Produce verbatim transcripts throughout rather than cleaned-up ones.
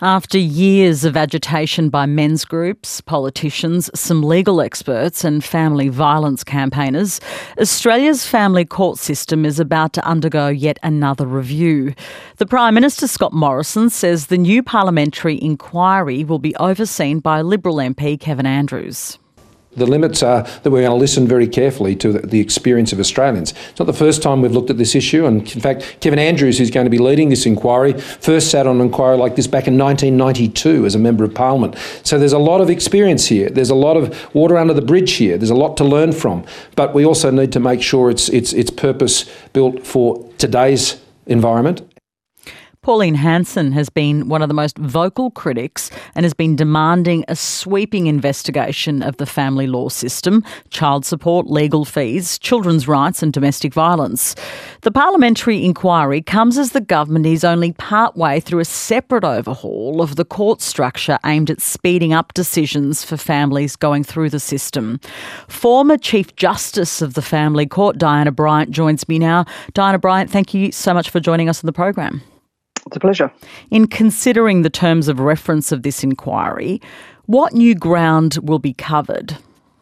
After years of agitation by men's groups, politicians, some legal experts and family violence campaigners, Australia's family court system is about to undergo yet another review. The Prime Minister, Scott Morrison, says the new parliamentary inquiry will be overseen by Liberal M P Kevin Andrews. The limits are that we're going to listen very carefully to the experience of Australians. It's not the first time we've looked at this issue, and in fact, Kevin Andrews, who's going to be leading this inquiry, first sat on an inquiry like this back in nineteen ninety-two as a Member of Parliament. So there's a lot of experience here. There's a lot of water under the bridge here. There's a lot to learn from. But we also need to make sure it's, it's, it's purpose-built for today's environment. Pauline Hanson has been one of the most vocal critics and has been demanding a sweeping investigation of the family law system, child support, legal fees, children's rights and domestic violence. The parliamentary inquiry comes as the government is only partway through a separate overhaul of the court structure aimed at speeding up decisions for families going through the system. Former Chief Justice of the Family Court, Diana Bryant, joins me now. Diana Bryant, thank you so much for joining us on the program. It's a pleasure. In considering the terms of reference of this inquiry, what new ground will be covered?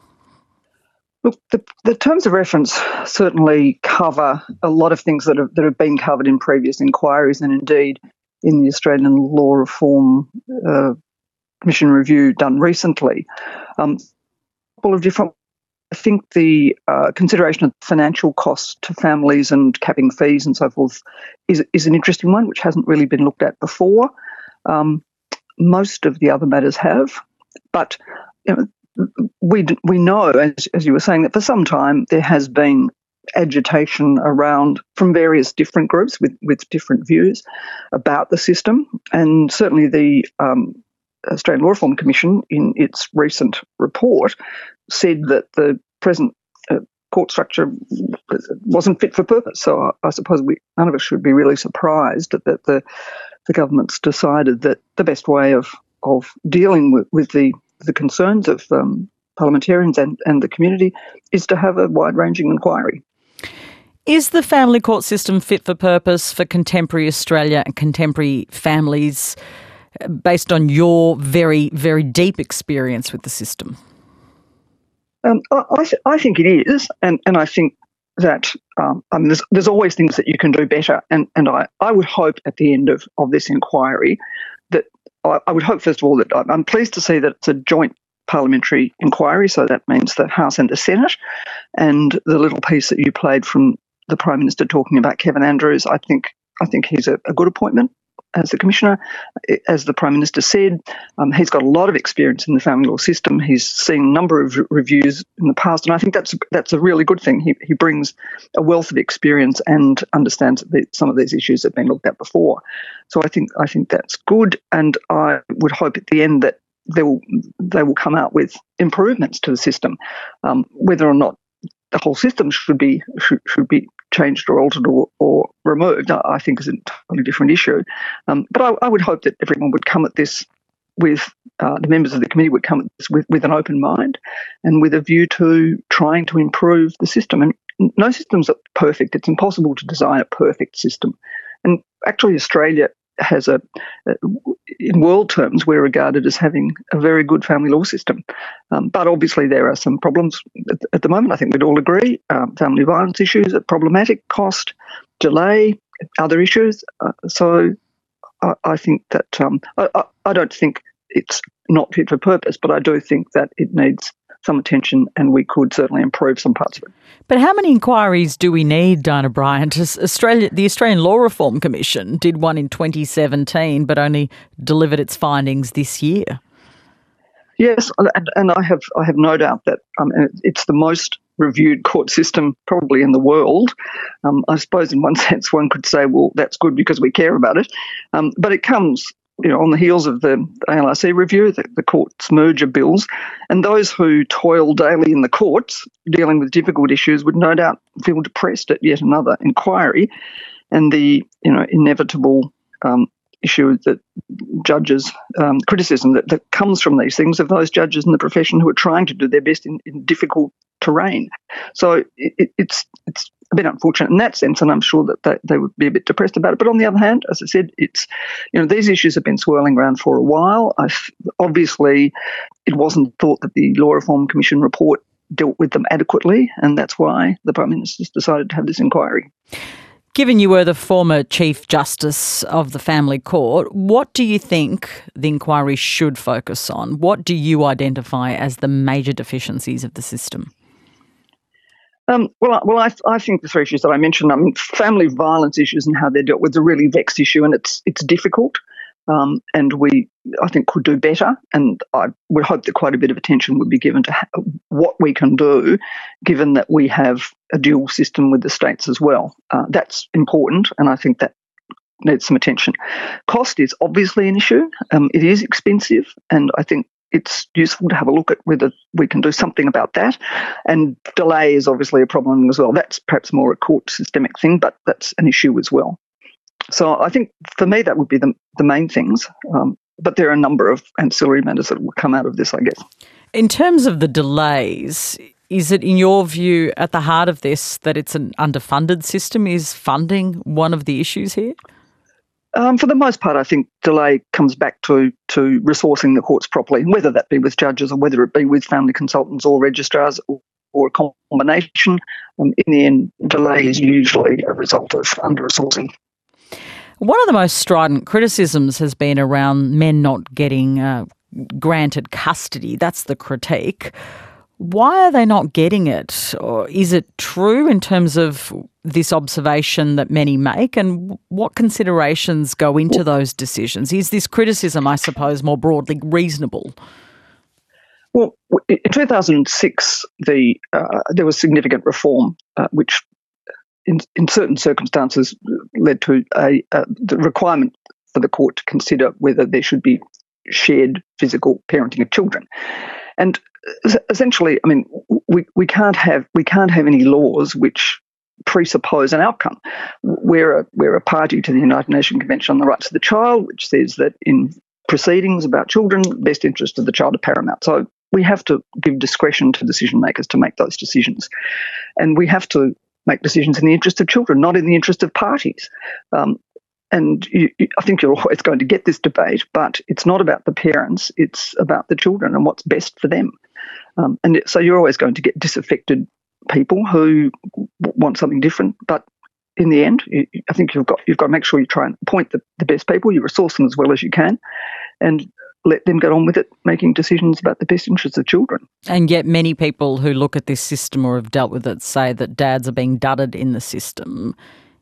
Look, the, the terms of reference certainly cover a lot of things that have, that have been covered in previous inquiries and indeed in the Australian Law Reform uh, Commission review done recently. Um, a couple of different I think the uh, consideration of financial costs to families and capping fees and so forth is is an interesting one, which hasn't really been looked at before. Um, most of the other matters have, but you know, we we know, as, as you were saying, that for some time there has been agitation around from various different groups with, with different views about the system, and certainly the um, Australian Law Reform Commission, in its recent report, said that the present uh, court structure wasn't fit for purpose. So I, I suppose we, none of us should be really surprised that, that the the government's decided that the best way of of dealing with, with the, the concerns of um, parliamentarians and, and the community is to have a wide-ranging inquiry. Is the family court system fit for purpose for contemporary Australia and contemporary families, based on your very, very deep experience with the system? Um, I, I, th- I think it is, and, and I think that um, I mean, there's, there's always things that you can do better, and, and I, I would hope at the end of, of this inquiry that I, I would hope, first of all, that I'm pleased to see that it's a joint parliamentary inquiry, so that means the House and the Senate, and the little piece that you played from the Prime Minister talking about Kevin Andrews, I think I think he's a, a good appointment as the Commissioner. As the Prime Minister said, um, he's got a lot of experience in the family law system. He's seen a number of reviews in the past, and I think that's that's a really good thing. He he brings a wealth of experience and understands that some of these issues have been looked at before. So I think I think that's good, and I would hope at the end that they will they will come out with improvements to the system. Um, whether or not the whole system should be should, should be changed or altered or, or removed, I think is a totally different issue. Um, but I, I would hope that everyone would come at this with, uh, the members of the committee would come at this with, with an open mind and with a view to trying to improve the system. And no system's perfect. It's impossible to design a perfect system. And actually Australia has a, in world terms, we're regarded as having a very good family law system. Um, but obviously there are some problems at, at the moment. I think we'd all agree. Um, family violence issues are problematic, cost, delay, other issues. Uh, so I, I think that, um, I, I, I don't think it's not fit for purpose, but I do think that it needs some attention, and we could certainly improve some parts of it. But how many inquiries do we need, Diana Bryant? Australia, the Australian Law Reform Commission did one in twenty seventeen, but only delivered its findings this year. Yes, and, and I have I have no doubt that um, it's the most reviewed court system probably in the world. Um, I suppose in one sense one could say, well, that's good because we care about it. Um, but it comes you know, on the heels of the A L R C review, the, the court's merger bills, and those who toil daily in the courts dealing with difficult issues would no doubt feel depressed at yet another inquiry, and the you know inevitable um, issue that judges, um, criticism that, that comes from these things of those judges in the profession who are trying to do their best in, in difficult terrain. So it, it's it's a bit unfortunate in that sense, and I'm sure that they, they would be a bit depressed about it. But on the other hand, as I said, it's, you know, these issues have been swirling around for a while. I've, obviously, it wasn't thought that the Law Reform Commission report dealt with them adequately, and that's why the Prime Minister's decided to have this inquiry. Given you were the former Chief Justice of the Family Court, what do you think the inquiry should focus on? What do you identify as the major deficiencies of the system? Um, well, I, well, I, I think the three issues that I mentioned, I mean, family violence issues and how they're dealt with is a really vexed issue, and it's it's difficult, um, and we, I think, could do better. And I would hope that quite a bit of attention would be given to ha- what we can do, given that we have a dual system with the states as well. Uh, that's important, and I think that needs some attention. Cost is obviously an issue. Um, it is expensive, and I think it's useful to have a look at whether we can do something about that. And delay is obviously a problem as well. That's perhaps more a court systemic thing, but that's an issue as well. So I think for me that would be the, the main things. Um, but there are a number of ancillary matters that will come out of this, I guess. In terms of the delays, is it in your view at the heart of this that it's an underfunded system? Is funding one of the issues here? Um, for the most part, I think delay comes back to to resourcing the courts properly, whether that be with judges or whether it be with family consultants or registrars or, or a combination. Um, in the end, delay is usually a result of under-resourcing. One of the most strident criticisms has been around men not getting uh, granted custody. That's the critique. Why are they not getting it? Or is it true in terms of this observation that many make, and what considerations go into those decisions? Is this criticism, I suppose, more broadly reasonable? Well, in two thousand six, the uh, there was significant reform, uh, which in, in certain circumstances led to a, a the requirement for the court to consider whether there should be shared physical parenting of children. And essentially, I mean, we, we can't have we can't have any laws which presuppose an outcome. We're a, we're a party to the United Nations Convention on the Rights of the Child, which says that in proceedings about children, the best interest of the child are paramount. So we have to give discretion to decision makers to make those decisions, and we have to make decisions in the interest of children, not in the interest of parties. Um, And you, I think you're always going to get this debate, but it's not about the parents, it's about the children and what's best for them. Um, and so you're always going to get disaffected people who want something different. But in the end, you, I think you've got you've got to make sure you try and appoint the, the best people, you resource them as well as you can, and let them get on with it, making decisions about the best interests of children. And yet many people who look at this system or have dealt with it say that dads are being dudded in the system.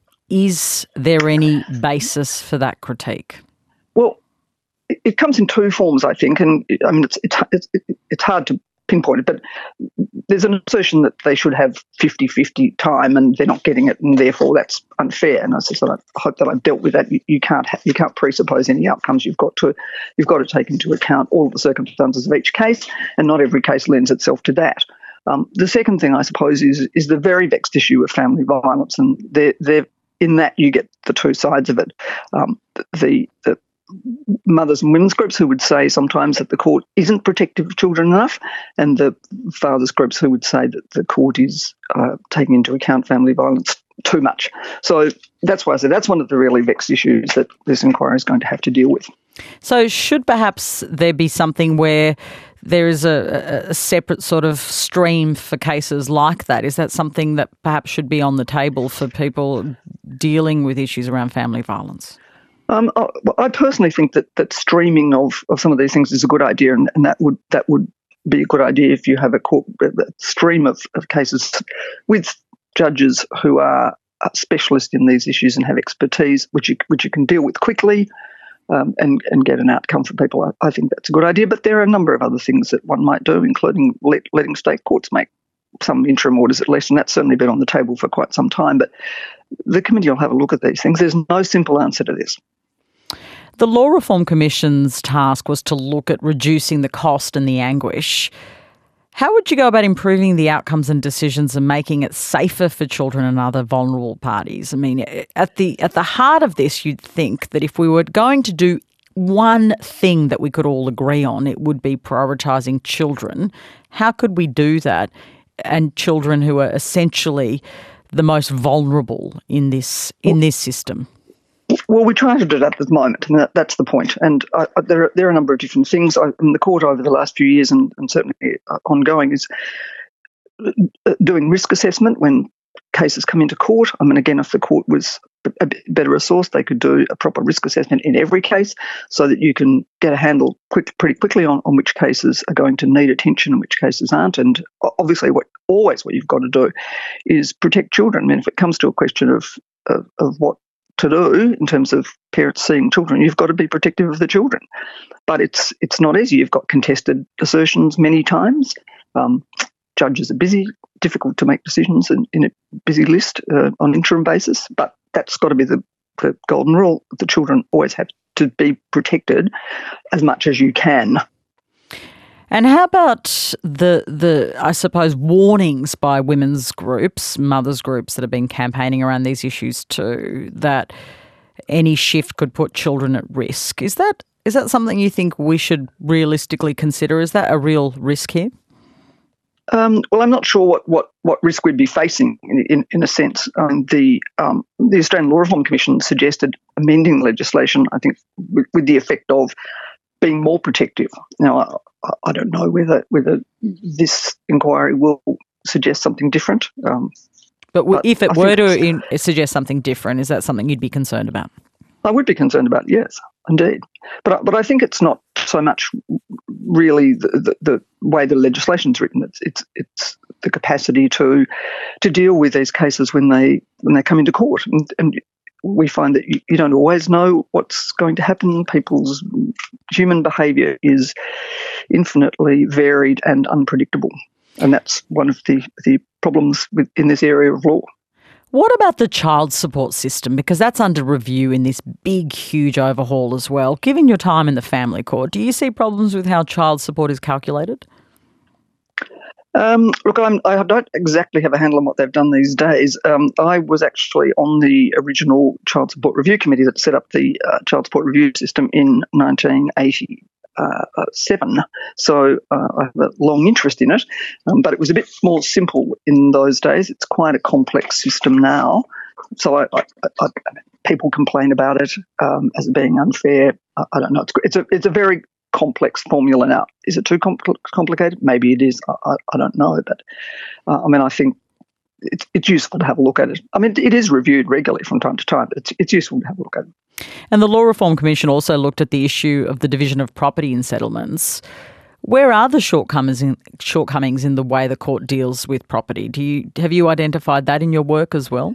Is there any basis for that critique? Well, it, it comes in two forms, I think, and I mean it's it's it's, it's hard to pinpoint it, but there's an assertion that they should have fifty-fifty time and they're not getting it, and therefore that's unfair. And I said, I hope that I've dealt with that. You, you can't ha- you can't presuppose any outcomes. You've got to you've got to take into account all of the circumstances of each case, and not every case lends itself to that. Um, the second thing, I suppose, is is the very vexed issue of family violence, and they're they're in that you get the two sides of it. Um, the, the mothers and women's groups who would say sometimes that the court isn't protective of children enough, and the fathers groups who would say that the court is uh, taking into account family violence too much. So that's why I said that's one of the really vexed issues that this inquiry is going to have to deal with. So should perhaps there be something where there is a, a separate sort of stream for cases like that? Is that something that perhaps should be on the table for people dealing with issues around family violence? Um, I personally think that, that streaming of, of some of these things is a good idea, and, and that would that would be a good idea if you have a, court, a stream of, of cases with judges who are specialists in these issues and have expertise, which you, which you can deal with quickly. Um, and, and get an outcome for people. I, I think that's a good idea. But there are a number of other things that one might do, including let, letting state courts make some interim orders at least, and that's certainly been on the table for quite some time. But the committee will have a look at these things. There's no simple answer to this. The Law Reform Commission's task was to look at reducing the cost and the anguish. How would you go about improving the outcomes and decisions and making it safer for children and other vulnerable parties? I mean, at the at the heart of this, you'd think that if we were going to do one thing that we could all agree on, it would be prioritising children. How could we do that? And children who are essentially the most vulnerable in this in this system? Well, we try to do that at the moment, and that, that's the point. And I, I, there, are, there are a number of different things. I, in the court over the last few years, and, and certainly uh, ongoing, is doing risk assessment when cases come into court. I mean, again, if the court was a bit better resourced, they could do a proper risk assessment in every case so that you can get a handle quick, pretty quickly on, on which cases are going to need attention and which cases aren't. And obviously, what always what you've got to do is protect children. I mean, if it comes to a question of of, of what to do in terms of parents seeing children, you've got to be protective of the children. But it's it's not easy. You've got contested assertions many times. Um, judges are busy, difficult to make decisions in, in a busy list uh, on an interim basis, but that's got to be the, the golden rule. The children always have to be protected as much as you can. And how about the, the I suppose, warnings by women's groups, mothers' groups that have been campaigning around these issues too, that any shift could put children at risk? Is that is that something you think we should realistically consider? Is that a real risk here? Um, well, I'm not sure what, what, what risk we'd be facing in, in, in a sense. Um, the um, the Australian Law Reform Commission suggested amending legislation, I think, with, with the effect of being more protective. Now, I, I don't know whether whether this inquiry will suggest something different. Um, but, but if it I were to in, suggest something different, is that something you'd be concerned about? I would be concerned about, yes, indeed. But but I think it's not so much really the, the, the way the legislation's written. It's it's it's the capacity to to deal with these cases when they when they come into court, and, and we find that you, you don't always know what's going to happen. People's human behaviour is infinitely varied and unpredictable, and that's one of the the problems with, in this area of law. What about the child support system? Because that's under review in this big, huge overhaul as well. Given your time in the family court, do you see problems with how child support is calculated? Um, look, I'm, I don't exactly have a handle on what they've done these days. Um, I was actually on the original Child Support Review Committee that set up the uh, Child Support Review System in nineteen eighty. Uh, uh, seven, so uh, I have a long interest in it, um, but it was a bit more simple in those days. It's quite a complex system now, so I, I, I, people complain about it um, as being unfair. I, I don't know. It's, it's a it's a very complex formula now. Is it too compl- complicated? Maybe it is. I, I, I don't know, but uh, I mean, I think it's it's useful to have a look at it. I mean, it is reviewed regularly from time to time, but it's it's useful to have a look at it. And the Law Reform Commission also looked at the issue of the division of property in settlements. Where are the shortcomings in, shortcomings in the way the court deals with property? Do you have you identified that in your work as well?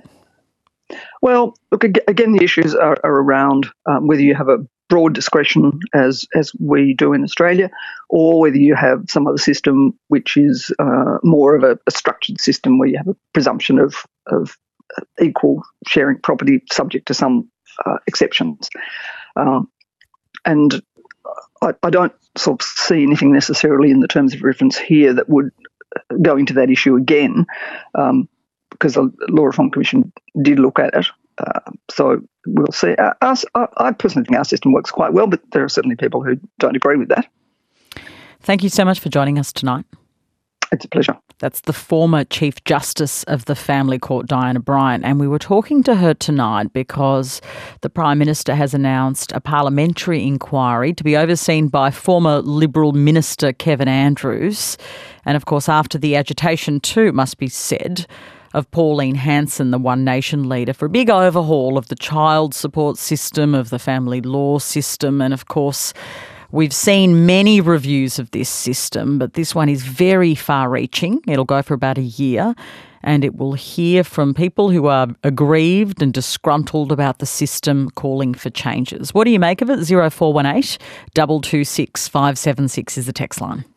Well, look, again, the issues are, are around um, whether you have a broad discretion as as we do in Australia, or whether you have some other system which is uh, more of a, a structured system where you have a presumption of of equal sharing property subject to some uh, exceptions. Um, and I, I don't sort of see anything necessarily in the terms of reference here that would go into that issue again, um, because the Law Reform Commission did look at it. Uh, so we'll see. Uh, us, I, I personally think our system works quite well, but there are certainly people who don't agree with that. Thank you so much for joining us tonight. It's a pleasure. That's the former Chief Justice of the Family Court, Diana Bryant, and we were talking to her tonight because the Prime Minister has announced a parliamentary inquiry to be overseen by former Liberal Minister Kevin Andrews. And of course, after the agitation too, must be said, of Pauline Hanson, the One Nation leader, for a big overhaul of the child support system, of the family law system, and of course, we've seen many reviews of this system, but this one is very far-reaching. It'll go for about a year, and it will hear from people who are aggrieved and disgruntled about the system, calling for changes. What do you make of it? zero four one eight, two two six, five seven six is the text line.